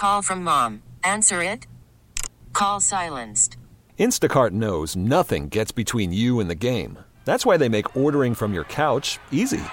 call from mom. Answer it. Call silenced. Instacart knows nothing gets between you and the game. That's why they make ordering from your couch easy.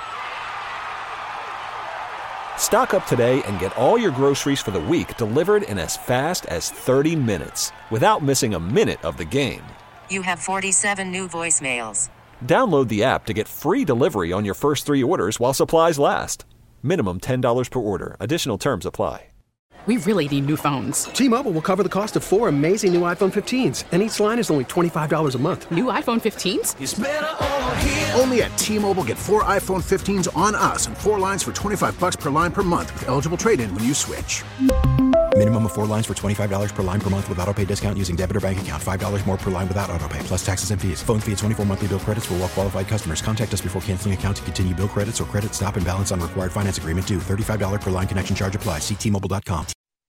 Stock up today and get all your groceries for the week delivered in as fast as 30 minutes without missing a minute of the game. You have 47 new voicemails. Download the app to get free delivery on your first 3 orders while supplies last. Minimum $10 per order. Additional terms apply. We really need new phones. T-Mobile will cover the cost of 4 amazing new iPhone 15s, and each line is only $25 a month. New iPhone 15s? It's better over here. Only at T-Mobile, get 4 iPhone 15s on us and 4 lines for $25 per line per month with eligible trade-in when you switch. Minimum of 4 lines for $25 per line per month with autopay discount using debit or bank account. $5 more per line without autopay, plus taxes and fees. Phone fee at 24 monthly bill credits for well-qualified customers. Contact us before canceling account to continue bill credits or credit stop and balance on required finance agreement due. $35 per line connection charge applies. See T-Mobile.com.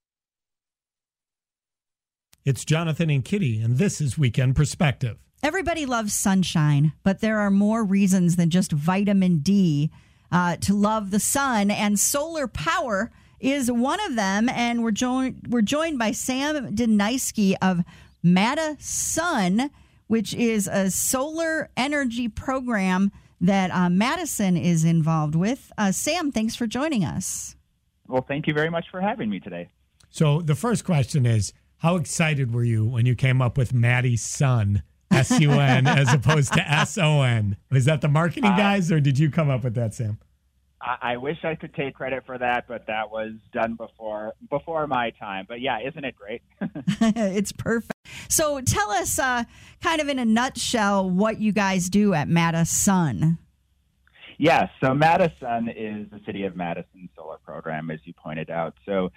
It's Jonathan and Kitty, and this is Weekend Perspective. Everybody loves sunshine, but there are more reasons than just vitamin D to love the sun, and solar power is one of them. And we're joined by Sam Denisky of Madasun, which is a solar energy program that Madison is involved with. Sam, thanks for joining us. Well, thank you very much for having me today. So the first question is, how excited were you when you came up with Maddie's Sun, S-U-N, as opposed to S-O-N? Was that the marketing guys, or did you come up with that, Sam? I wish I could take credit for that, but that was done before my time. But yeah, isn't it great? It's perfect. So tell us kind of in a nutshell what you guys do at Madasun. Yes, so Madison is the City of Madison solar program, as you pointed out. So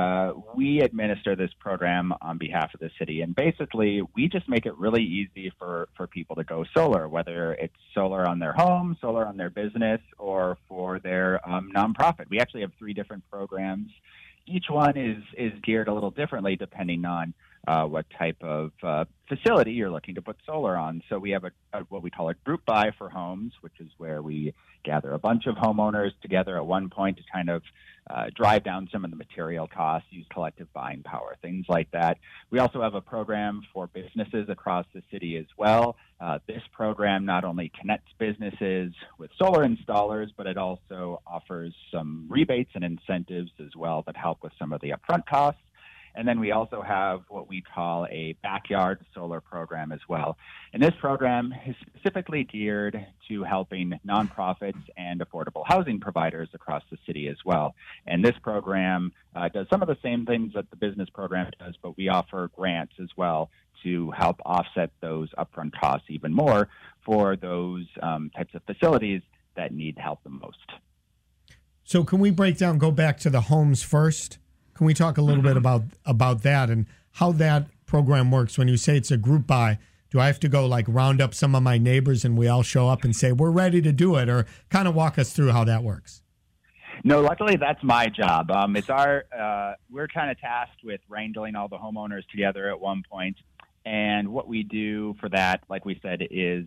we administer this program on behalf of the city, and basically we just make it really easy for people to go solar, whether it's solar on their home, solar on their business, or for their nonprofit. We actually have 3 different programs. Each one is geared a little differently depending on what type of facility you're looking to put solar on. So we have what we call a group buy for homes, which is where we gather a bunch of homeowners together at one point to kind of drive down some of the material costs, use collective buying power, things like that. We also have a program for businesses across the city as well. This program not only connects businesses with solar installers, but it also offers some rebates and incentives as well that help with some of the upfront costs. And then we also have what we call a backyard solar program as well. And this program is specifically geared to helping nonprofits and affordable housing providers across the city as well. And this program does some of the same things that the business program does, but we offer grants as well to help offset those upfront costs even more for those types of facilities that need help the most. So can we go back to the homes first? Can we talk a little bit about that and how that program works? When you say it's a group buy, do I have to go round up some of my neighbors and we all show up and say, we're ready to do it, or kind of walk us through how that works? No, luckily that's my job. We're kind of tasked with wrangling all the homeowners together at one point. And what we do for that, like we said, is,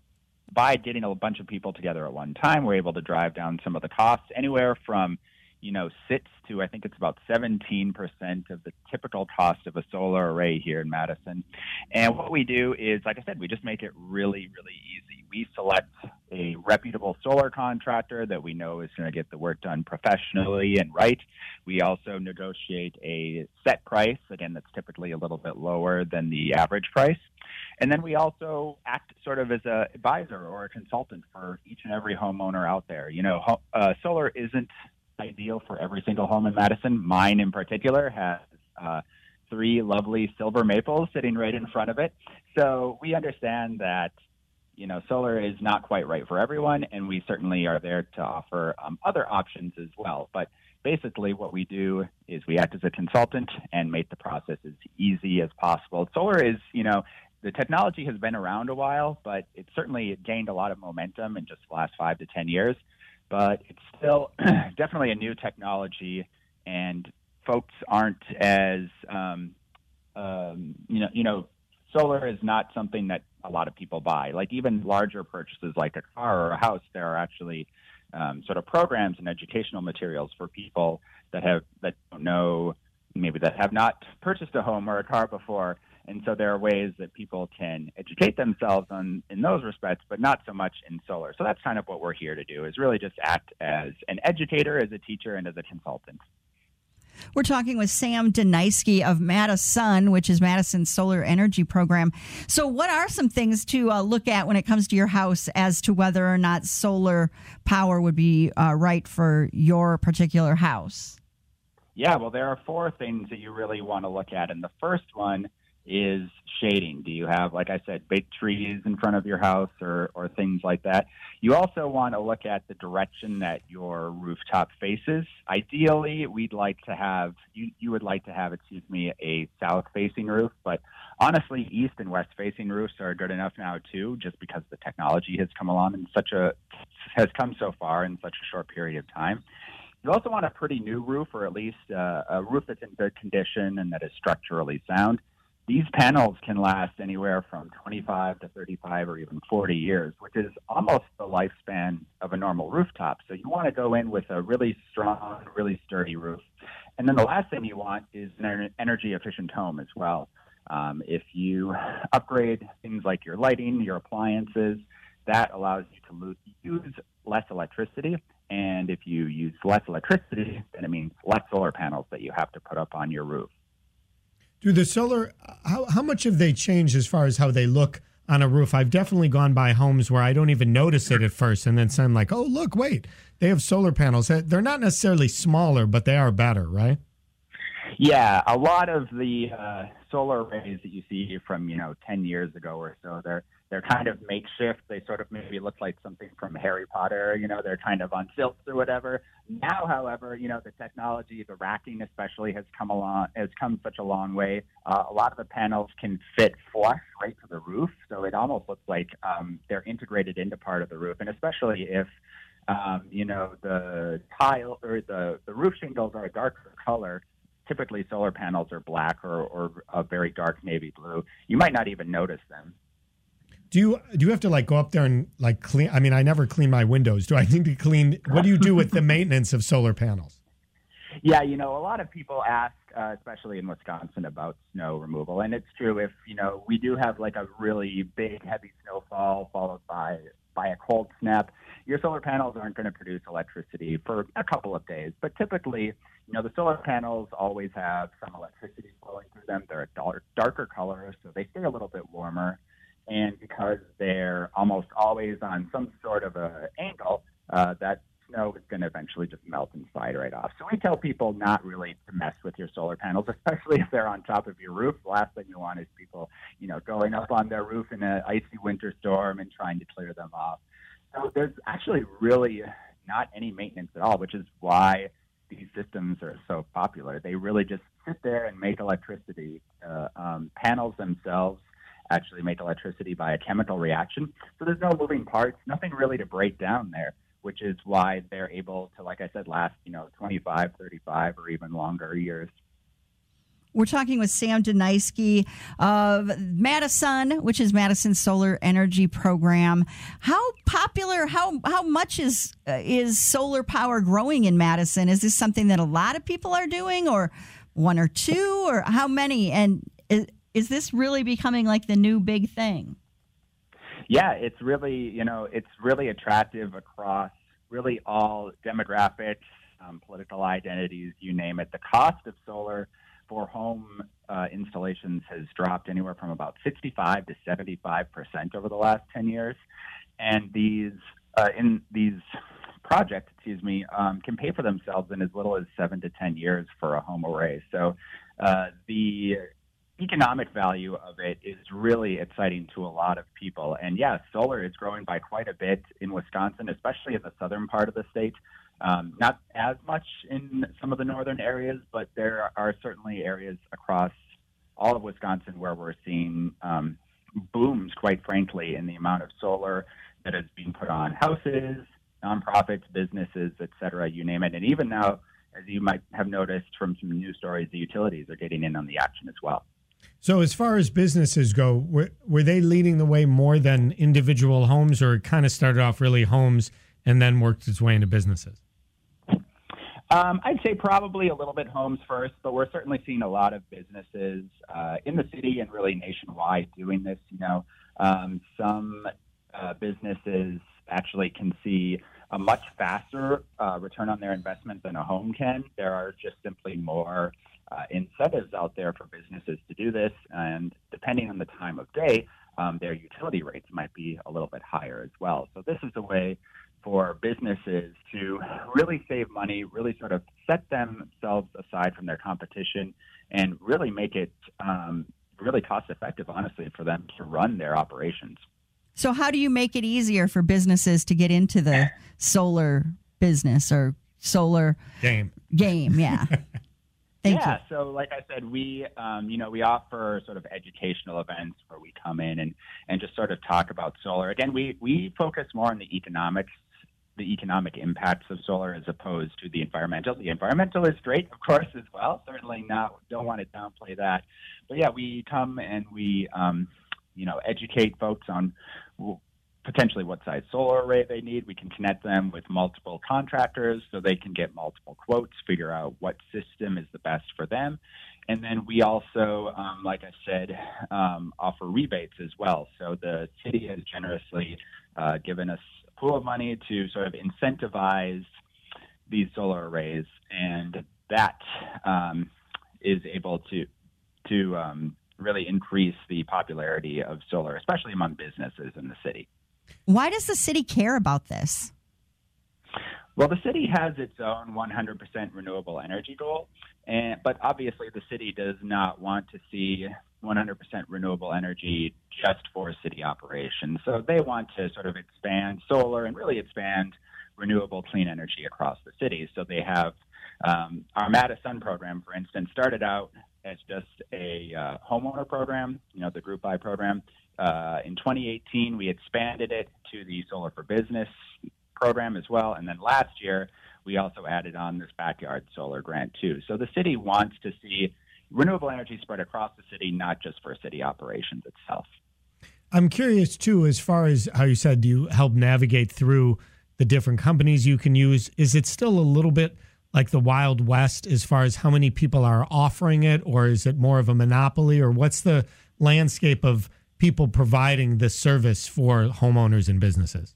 by getting a bunch of people together at one time, we're able to drive down some of the costs anywhere from sits to, I think it's about 17% of the typical cost of a solar array here in Madison. And what we do is, like I said, we just make it really, really easy. We select a reputable solar contractor that we know is going to get the work done professionally and right. We also negotiate a set price, again, that's typically a little bit lower than the average price. And then we also act sort of as an advisor or a consultant for each and every homeowner out there. Solar isn't ideal for every single home in Madison. Mine in particular has 3 lovely silver maples sitting right in front of it. So we understand that, solar is not quite right for everyone, and we certainly are there to offer other options as well. But basically what we do is we act as a consultant and make the process as easy as possible. Solar is, the technology has been around a while, but it's certainly gained a lot of momentum in just the last 5 to 10 years. But it's still definitely a new technology, and folks aren't as, solar is not something that a lot of people buy. Like even larger purchases like a car or a house, there are actually sort of programs and educational materials for people that don't know maybe that have not purchased a home or a car before. And so there are ways that people can educate themselves in those respects, but not so much in solar. So that's kind of what we're here to do, is really just act as an educator, as a teacher, and as a consultant. We're talking with Sam Deniski of Madison, which is Madison's solar energy program. So what are some things to look at when it comes to your house as to whether or not solar power would be right for your particular house? Yeah, well, there are 4 things that you really want to look at. And the first one is shading. Do you have, like I said, big trees in front of your house or things like that? You also want to look at the direction that your rooftop faces. Ideally, we'd like to have, you would like to have, a south-facing roof, but honestly, east and west-facing roofs are good enough now too, just because the technology has come along and has come so far in such a short period of time. You also want a pretty new roof, or at least a roof that's in good condition and that is structurally sound. These panels can last anywhere from 25 to 35 or even 40 years, which is almost the lifespan of a normal rooftop. So you want to go in with a really strong, really sturdy roof. And then the last thing you want is an energy-efficient home as well. If you upgrade things like your lighting, your appliances, that allows you to use less electricity. And if you use less electricity, then it means less solar panels that you have to put up on your roof. Do the solar, how much have they changed as far as how they look on a roof? I've definitely gone by homes where I don't even notice it at first, and then I'm like, oh, look, wait, they have solar panels. They're not necessarily smaller, but they are better, right? Yeah, a lot of the solar arrays that you see from 10 years ago or so, they're kind of makeshift. They sort of maybe look like something from Harry Potter. They're kind of on stilts or whatever. Now, however, the technology, the racking especially, has come such a long way. A lot of the panels can fit flush right to the roof, so it almost looks like they're integrated into part of the roof. And especially if the tile or the roof shingles are a darker color. Typically, solar panels are black or a very dark navy blue. You might not even notice them. Do you have to go up there and clean? I mean, I never clean my windows. Do I need to clean? What do you do with the maintenance of solar panels? Yeah, a lot of people ask, especially in Wisconsin, about snow removal, and it's true. If we do have a really big, heavy snowfall followed by a cold snap, your solar panels aren't going to produce electricity for a couple of days. But typically, the solar panels always have some electricity flowing through them. They're a darker color, so they stay a little bit warmer. And because they're almost always on some sort of a angle, that snow is going to eventually just melt and slide right off. So we tell people not really to mess with your solar panels, especially if they're on top of your roof. The last thing you want is people, going up on their roof in an icy winter storm and trying to clear them off. So there's actually really not any maintenance at all, which is why these systems are so popular. They really just sit there and make electricity. Panels themselves actually make electricity by a chemical reaction. So there's no moving parts, nothing really to break down there, which is why they're able to, like I said, last, 25, 35, or even longer years. We're talking with Sam Deniski of Madison, which is Madison's solar energy program. How popular, how much is solar power growing in Madison? Is this something that a lot of people are doing, or one or two, or how many? And is this really becoming the new big thing? Yeah, it's really, it's really attractive across really all demographics, political identities, you name it. The cost of solar for home installations has dropped anywhere from about 65 to 75% over the last 10 years. And these projects, can pay for themselves in as little as 7 to 10 years for a home array. So the economic value of it is really exciting to a lot of people. And yes, solar is growing by quite a bit in Wisconsin, especially in the southern part of the state. Not as much in some of the northern areas, but there are certainly areas across all of Wisconsin where we're seeing booms, quite frankly, in the amount of solar that is being put on houses, nonprofits, businesses, et cetera, you name it. And even now, as you might have noticed from some news stories, the utilities are getting in on the action as well. So as far as businesses go, were they leading the way more than individual homes, or it kind of started off really homes and then worked its way into businesses? I'd say probably a little bit homes first, but we're certainly seeing a lot of businesses in the city and really nationwide doing this. Some businesses actually can see a much faster return on their investment than a home can. There are just simply more incentives out there for businesses to do this, and depending on the time of day, their utility rates might be a little bit higher as well. So this is a way for businesses to really save money, really sort of set themselves aside from their competition, and really make it really cost effective, honestly, for them to run their operations. So how do you make it easier for businesses to get into the solar business or solar game? Yeah. Thank you. So like I said, we offer sort of educational events where we come in and just sort of talk about solar. Again, we focus more on the economic impacts of solar as opposed to the environmental. The environmental is great, of course, as well. Certainly don't want to downplay that. But yeah, we come and we educate folks on potentially what size solar array they need. We can connect them with multiple contractors so they can get multiple quotes, figure out what system is the best for them. And then we also, like I said, offer rebates as well. So the city has generously given us a pool of money to sort of incentivize these solar arrays, and that is able to really increase the popularity of solar, especially among businesses in the city. Why does the city care about this? Well, the city has its own 100% renewable energy goal, but obviously the city does not want to see 100% renewable energy just for city operations. So they want to sort of expand solar and really expand renewable clean energy across the city. So they have our Madison program, for instance, started out as just a homeowner program, the Group Buy program. In 2018, we expanded it to the Solar for Business program as well. And then last year, we also added on this backyard solar grant too. So the city wants to see renewable energy spread across the city, not just for city operations itself. I'm curious too, as far as how you said you help navigate through the different companies you can use. Is it still a little bit like the Wild West as far as how many people are offering it, or is it more of a monopoly, or what's the landscape of people providing this service for homeowners and businesses?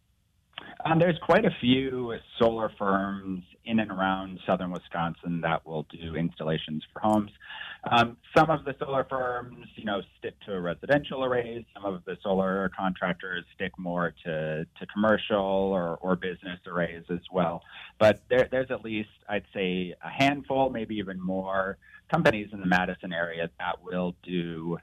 There's quite a few solar firms in and around southern Wisconsin that will do installations for homes. Some of the solar firms, stick to residential arrays. Some of the solar contractors stick more to commercial or business arrays as well. But there's at least, I'd say, a handful, maybe even more companies in the Madison area that will do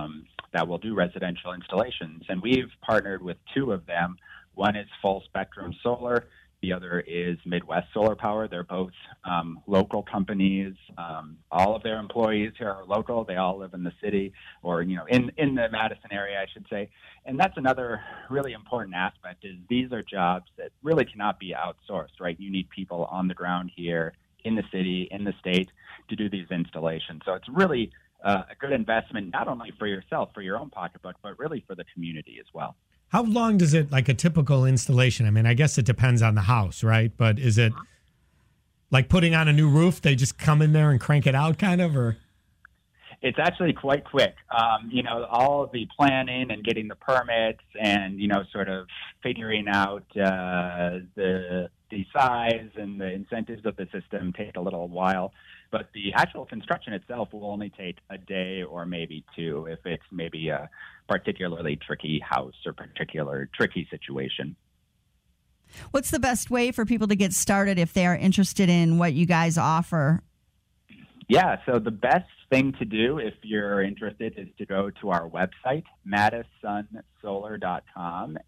residential installations. And we've partnered with two of them. One is Full Spectrum Solar. The other is Midwest Solar Power. They're both local companies. All of their employees here are local. They all live in the city or, in the Madison area, I should say. And that's another really important aspect is these are jobs that really cannot be outsourced, right? You need people on the ground here in the city, in the state to do these installations. So it's really a good investment, not only for yourself, for your own pocketbook, but really for the community as well. How long does it, like a typical installation? I mean, I guess it depends on the house, right? But is it like putting on a new roof? They just come in there and crank it out kind of, or? It's actually quite quick. All of the planning and getting the permits and, sort of figuring out the size and the incentives of the system take a little while. But the actual construction itself will only take a day or maybe two if it's maybe a particularly tricky house or particular tricky situation. What's the best way for people to get started if they are interested in what you guys offer? Yeah, so the best thing to do if you're interested is to go to our website, MadisonSolar.com,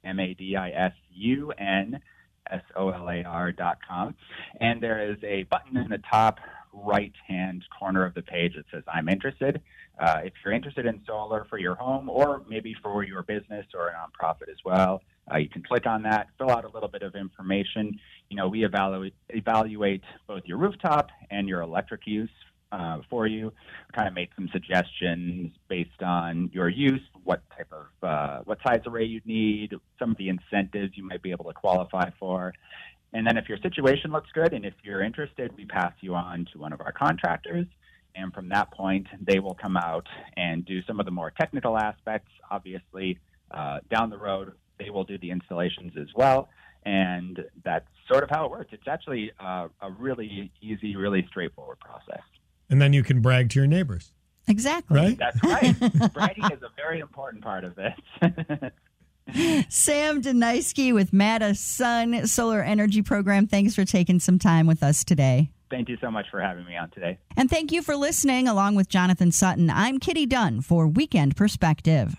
MadisonSolar.com. And there is a button in the top right-hand corner of the page that says I'm interested. If you're interested in solar for your home or maybe for your business or a nonprofit as well, you can click on that, fill out a little bit of information. We evaluate both your rooftop and your electric use for you, kind of make some suggestions based on your use, what type of, what size array you'd need, some of the incentives you might be able to qualify for. And then if your situation looks good and if you're interested, we pass you on to one of our contractors. And from that point, they will come out and do some of the more technical aspects. Obviously, down the road, they will do the installations as well. And that's sort of how it works. It's actually a really easy, really straightforward process. And then you can brag to your neighbors. Exactly. Right? That's right. Bragging is a very important part of this. Sam Deniski with Mata Sun Solar Energy Program. Thanks for taking some time with us today. Thank you so much for having me on today. And thank you for listening. Along with Jonathan Sutton, I'm Kitty Dunn for Weekend Perspective.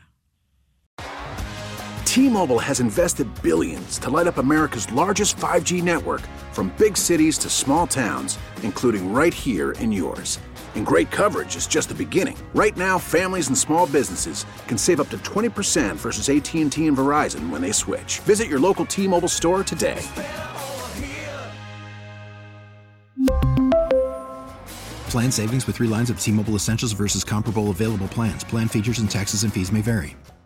T-Mobile has invested billions to light up America's largest 5G network, from big cities to small towns, including right here in yours. And great coverage is just the beginning. Right now, families and small businesses can save up to 20% versus AT&T and Verizon when they switch. Visit your local T-Mobile store today. Plan savings with 3 lines of T-Mobile Essentials versus comparable available plans. Plan features and taxes and fees may vary.